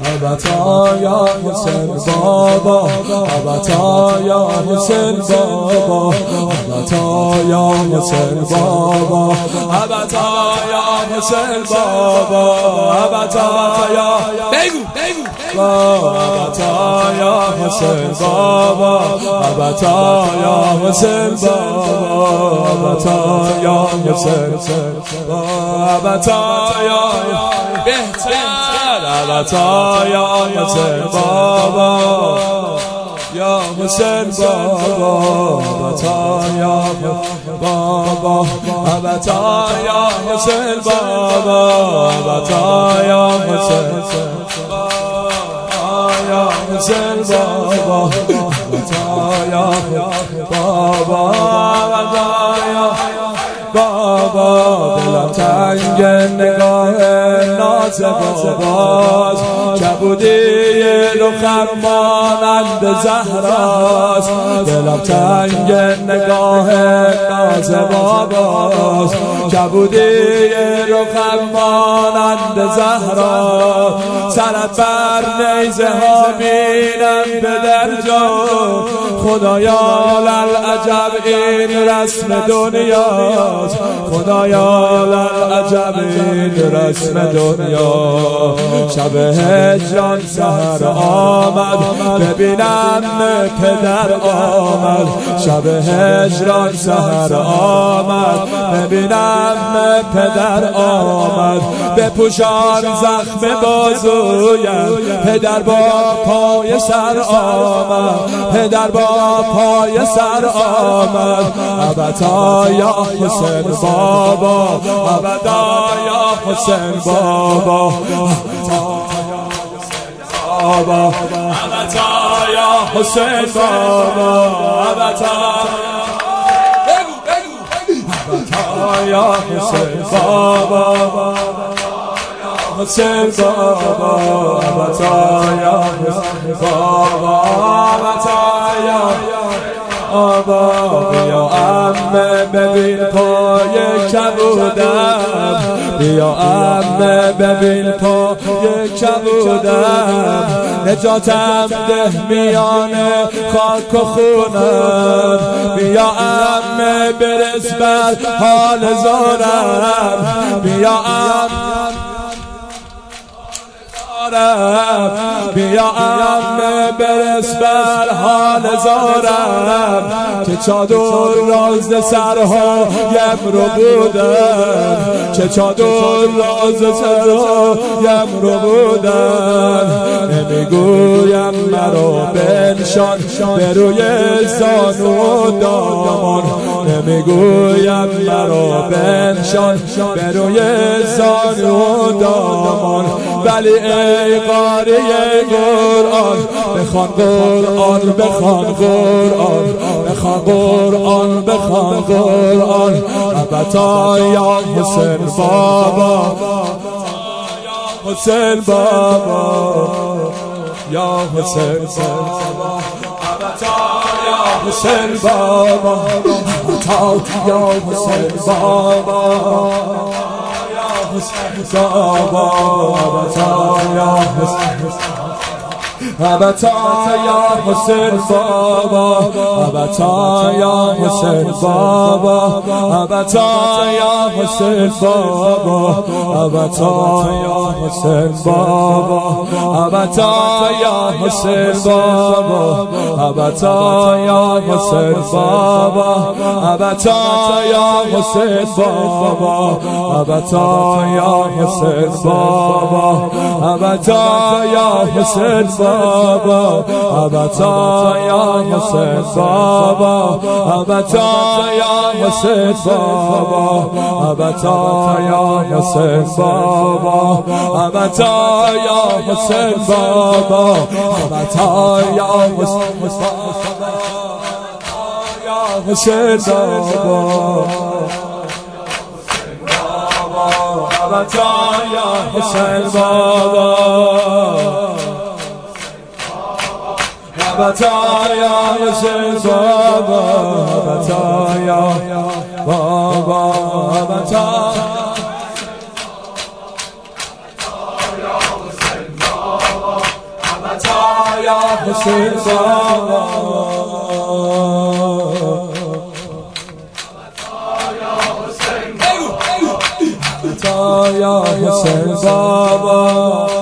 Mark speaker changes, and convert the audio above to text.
Speaker 1: ابتا یا حسین بابا ابتا یا حسین بابا ابتا یا حسین بابا ابتا یا حسین بابا ابتا یا بگو ابتا یا حسین بابا ابتا یا حسین بابا ابتا یا حسین بابا ابتا یا بهتر ابتا یا حسین بابا یا حسین بابا ابتا یا بابا ابتا یا حسین بابا ابتا یا حسین یا حسین بابا ابتا یا بابا ابتا یا بابا دلم تنگ نگاه ناز باباست کبودی رخم مانند زهراست دلم تنگ نگاه ناز باباست کبودی رخم مانند زهراست سرت بر نیزه ها بینم به درجا خدایا للعجب این رسم دنیاست خدایا للعجب این رسم دنیا شب هجران سحر آمد ببینم پدر آمد شب هجران سحر آمد ببینم پدر آمد بپوشان زخم بازویم پدر با پای سر آمد پدر با پای سر آمد ابتا یا حسین بابا ابدا یا حسین بابا بابا ابتا یا حسین بابا ابتا یا حسین بابا حسین بابا ابتا یا حسین بابا ابتا یا بابا بیا عمه ببین پای کبودم بیا عمه ببین پای کبودم نجاتم ده میان خاک و خونم بیا عمه برس بر حال زارم بیا عمه بیا عمه برس بر حال زارم که چادر راز سرها یم رو بودم که چادر راز سرها یم رو بودم نمیگویم مرا بنشان به روی زانو دامان نمیگویم مرا بنشان به روی زانو دامان ولی ای قاری قرآن بخوان قرآن بخوان قرآن بخوان قرآن بخوان قرآن ابتا یا حسین بابا حسین بابا یا حسین بابا ابتا یا حسین بابا ابتا یا حسین بابا بابا ابتا یا حسین ابتا یا حسین بابا ابتا یا حسین بابا ابتا یا حسین بابا ابتا یا حسین بابا ابتا یا حسین بابا ابتا یا حسین بابا ابتا یا حسین بابا ابتا یا حسین بابا ابتا یا حسین بابا ابتا یا حسین بابا ابتا یا حسین بابا ابتا یا حسین بابا ابتا یا حسین بابا ابتا یا حسین بابا ابتا یا حسین بابا ابتا یا حسین بابا ابتا یا بابا ابتا حسین بابا تا یا حسین بابا